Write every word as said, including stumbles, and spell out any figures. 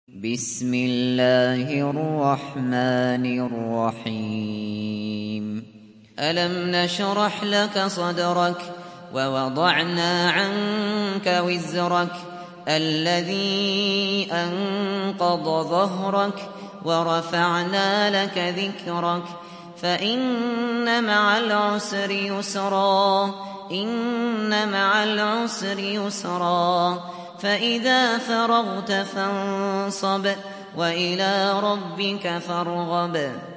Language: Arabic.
بسم الله الرحمن الرحيم ألم نشرح لك صدرك ووضعنا عنك وزرك الذي أنقض ظهرك ورفعنا لك ذكرك فإن مع العسر يسرا إن مع العسر يسرا فإذا فرغت فانصب وإلى ربك فارغب